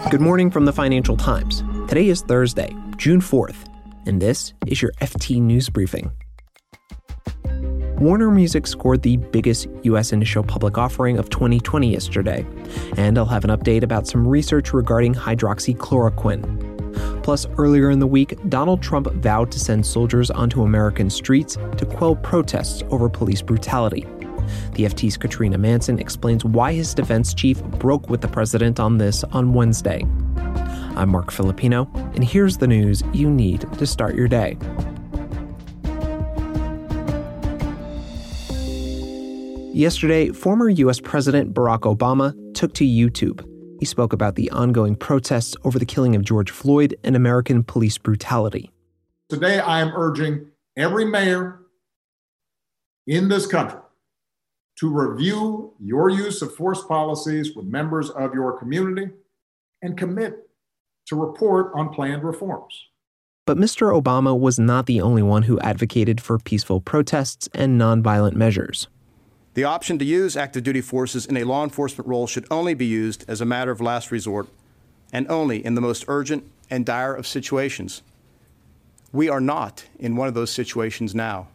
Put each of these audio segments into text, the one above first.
Good morning from the Financial Times. Today is Thursday, June 4th, and this is your FT News Briefing. Warner Music scored the biggest U.S. initial public offering of 2020 yesterday, and I'll have an update about some research regarding hydroxychloroquine. Plus, earlier in the week, Donald Trump vowed to send soldiers onto American streets to quell protests over police brutality. The FT's Katrina Manson explains why his defense chief broke with the president on this on Wednesday. I'm Mark Filipino, and here's the news you need to start your day. Yesterday, former U.S. President Barack Obama took to YouTube. He spoke about the ongoing protests over the killing of George Floyd and American police brutality. Today, I am urging every mayor in this country to review your use of force policies with members of your community and commit to report on planned reforms. But Mr. Obama was not the only one who advocated for peaceful protests and nonviolent measures. The option to use active duty forces in a law enforcement role should only be used as a matter of last resort and only in the most urgent and dire of situations. We are not in one of those situations now.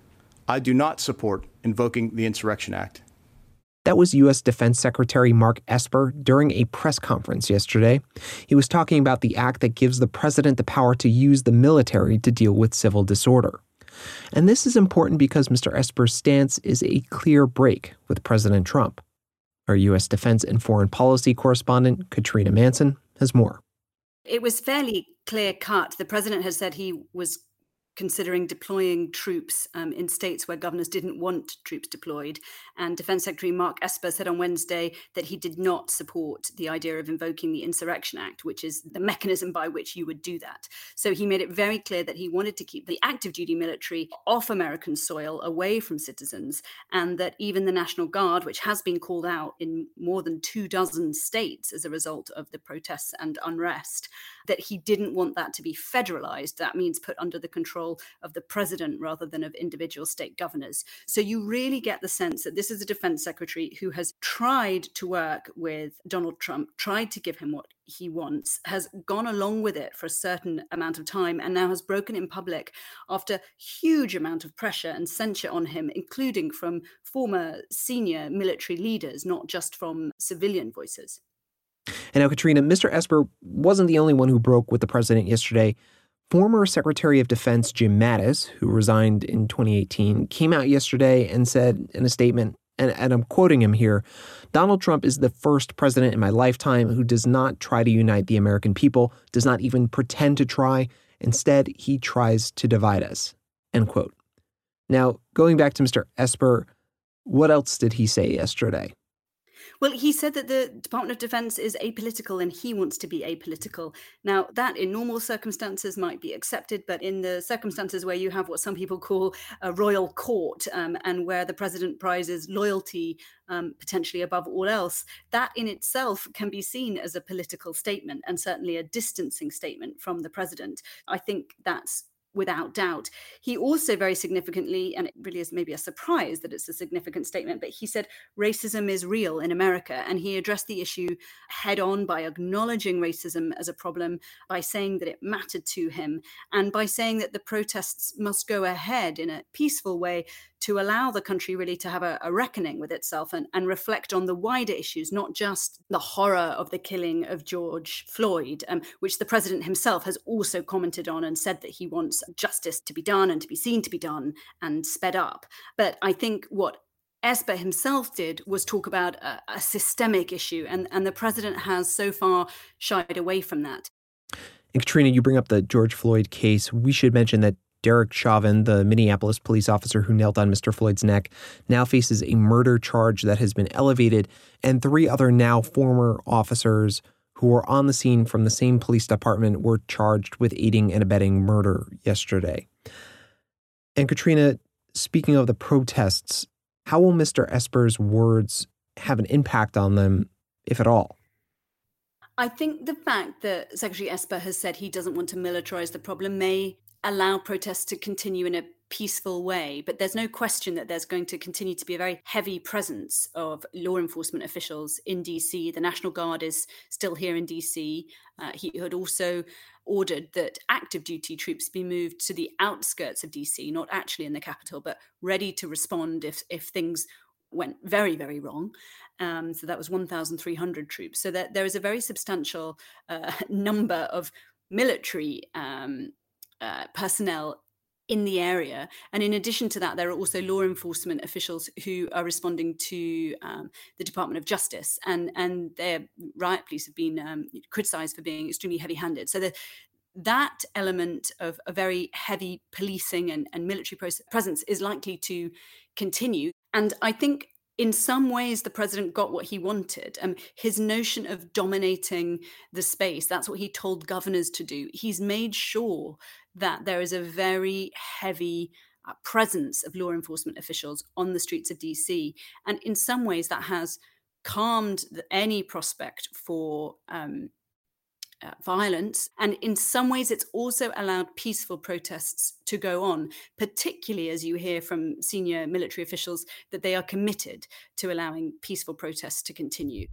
I do not support invoking the Insurrection Act. That was U.S. Defense Secretary Mark Esper during a press conference yesterday. He was talking about the act that gives the president the power to use the military to deal with civil disorder. And this is important because Mr. Esper's stance is a clear break with President Trump. Our U.S. defense and foreign policy correspondent, Katrina Manson, has more. It was fairly clear-cut. The president has said he was considering deploying troops in states where governors didn't want troops deployed. And Defense Secretary Mark Esper said on Wednesday that he did not support the idea of invoking the Insurrection Act, which is the mechanism by which you would do that. So he made it very clear that he wanted to keep the active duty military off American soil, away from citizens, and that even the National Guard, which has been called out in more than 24 states as a result of the protests and unrest, that he didn't want that to be federalized. That means put under the control of the president rather than of individual state governors. So you really get the sense that this is a defense secretary who has tried to work with Donald Trump, tried to give him what he wants, has gone along with it for a certain amount of time, and now has broken in public after huge amount of pressure and censure on him, including from former senior military leaders, not just from civilian voices. And now, Katrina, Mr. Esper wasn't the only one who broke with the president yesterday. Former Secretary of Defense Jim Mattis, who resigned in 2018, came out yesterday and said in a statement, and I'm quoting him here, "Donald Trump is the first president in my lifetime who does not try to unite the American people, does not even pretend to try. Instead, he tries to divide us." End quote. Now, going back to Mr. Esper, what else did he say yesterday? Well, he said that the Department of Defense is apolitical and he wants to be apolitical. Now, that in normal circumstances might be accepted, but in the circumstances where you have what some people call a royal court and where the president prizes loyalty potentially above all else, that in itself can be seen as a political statement and certainly a distancing statement from the president. I think that's without doubt. He also very significantly, and it really is maybe a surprise that it's a significant statement, but he said racism is real in America. And he addressed the issue head on by acknowledging racism as a problem, by saying that it mattered to him, and by saying that the protests must go ahead in a peaceful way to allow the country really to have a reckoning with itself and reflect on the wider issues, not just the horror of the killing of George Floyd, which the president himself has also commented on and said that he wants justice to be done and to be seen to be done and sped up. But I think what Esper himself did was talk about a systemic issue, and the president has so far shied away from that. And Katrina, you bring up the George Floyd case. We should mention that Derek Chauvin, the Minneapolis police officer who knelt on Mr. Floyd's neck, now faces a murder charge that has been elevated, and 3 other now former officers who were on the scene from the same police department were charged with aiding and abetting murder yesterday. And Katrina, speaking of the protests, how will Mr. Esper's words have an impact on them, if at all? I think the fact that Secretary Esper has said he doesn't want to militarize the problem may allow protests to continue in a peaceful way. But there's no question that there's going to continue to be a very heavy presence of law enforcement officials in DC. The National Guard is still here in DC. He had also ordered that active duty troops be moved to the outskirts of DC, not actually in the capital, but ready to respond if things went very, very wrong. So that was 1,300 troops. So that there is a very substantial number of military personnel in the area. And in addition to that, there are also law enforcement officials who are responding to the Department of Justice. And their riot police have been criticized for being extremely heavy-handed. So that element of a very heavy policing and military presence is likely to continue. And I think in some ways, the president got what he wanted. His notion of dominating the space, that's what he told governors to do. He's made sure that there is a very heavy presence of law enforcement officials on the streets of DC. And in some ways, that has calmed any prospect for violence. And in some ways, it's also allowed peaceful protests to go on, particularly as you hear from senior military officials that they are committed to allowing peaceful protests to continue.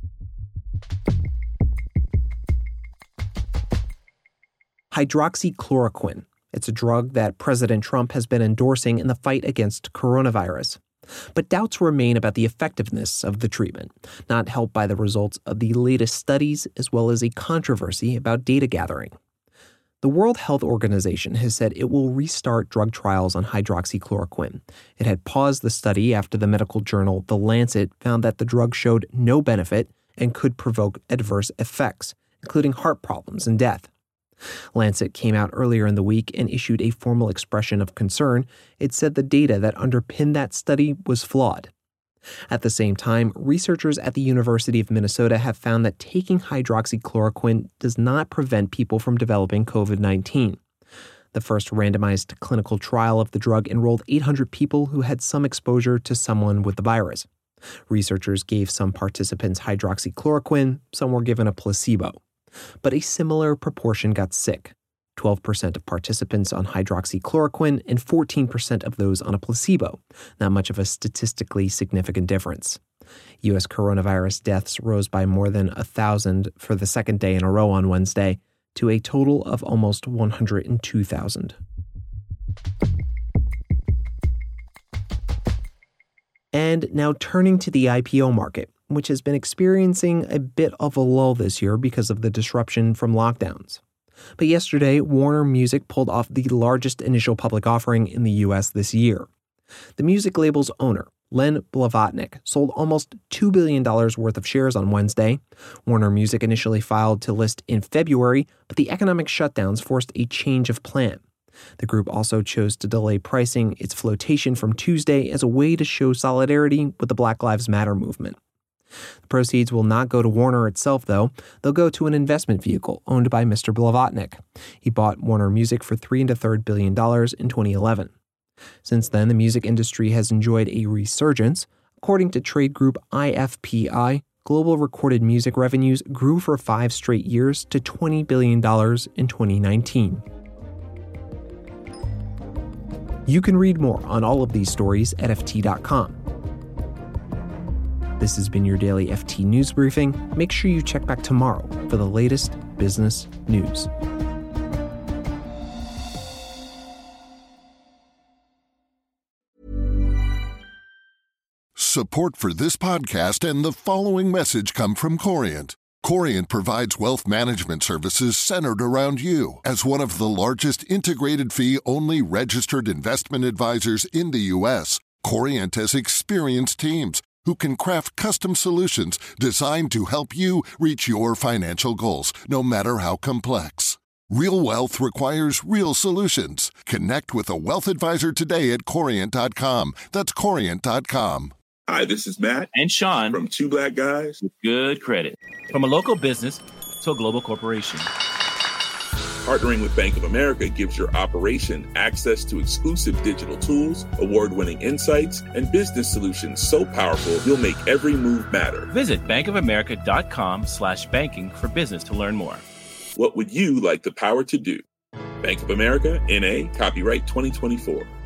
Hydroxychloroquine. It's a drug that President Trump has been endorsing in the fight against coronavirus. But doubts remain about the effectiveness of the treatment, not helped by the results of the latest studies as well as a controversy about data gathering. The World Health Organization has said it will restart drug trials on hydroxychloroquine. It had paused the study after the medical journal The Lancet found that the drug showed no benefit and could provoke adverse effects, including heart problems and death. Lancet came out earlier in the week and issued a formal expression of concern. It said the data that underpinned that study was flawed. At the same time, researchers at the University of Minnesota have found that taking hydroxychloroquine does not prevent people from developing COVID-19. The first randomized clinical trial of the drug enrolled 800 people who had some exposure to someone with the virus. Researchers gave some participants hydroxychloroquine, some were given a placebo. But a similar proportion got sick, 12% of participants on hydroxychloroquine and 14% of those on a placebo, not much of a statistically significant difference. U.S. coronavirus deaths rose by more than 1,000 for the second day in a row on Wednesday, to a total of almost 102,000. And now turning to the IPO market, which has been experiencing a bit of a lull this year because of the disruption from lockdowns. But yesterday, Warner Music pulled off the largest initial public offering in the U.S. this year. The music label's owner, Len Blavatnik, sold almost $2 billion worth of shares on Wednesday. Warner Music initially filed to list in February, but the economic shutdowns forced a change of plan. The group also chose to delay pricing its flotation from Tuesday as a way to show solidarity with the Black Lives Matter movement. The proceeds will not go to Warner itself, though. They'll go to an investment vehicle owned by Mr. Blavatnik. He bought Warner Music for $3.3 billion in 2011. Since then, the music industry has enjoyed a resurgence. According to trade group IFPI, global recorded music revenues grew for 5 straight years to $20 billion in 2019. You can read more on all of these stories at FT.com. This has been your daily FT News Briefing. Make sure you check back tomorrow for the latest business news. Support for this podcast and the following message come from Corient. Corient provides wealth management services centered around you. As one of the largest integrated fee-only registered investment advisors in the U.S., Corient has experienced teams who can craft custom solutions designed to help you reach your financial goals, no matter how complex. Real wealth requires real solutions. Connect with a wealth advisor today at Corient.com. That's Corient.com. Hi, this is Matt and Sean from Two Black Guys with Good Credit. From a local business to a global corporation. Partnering with Bank of America gives your operation access to exclusive digital tools, award-winning insights, and business solutions so powerful you'll make every move matter. Visit bankofamerica.com/banking for business to learn more. What would you like the power to do? Bank of America, N.A., copyright 2024.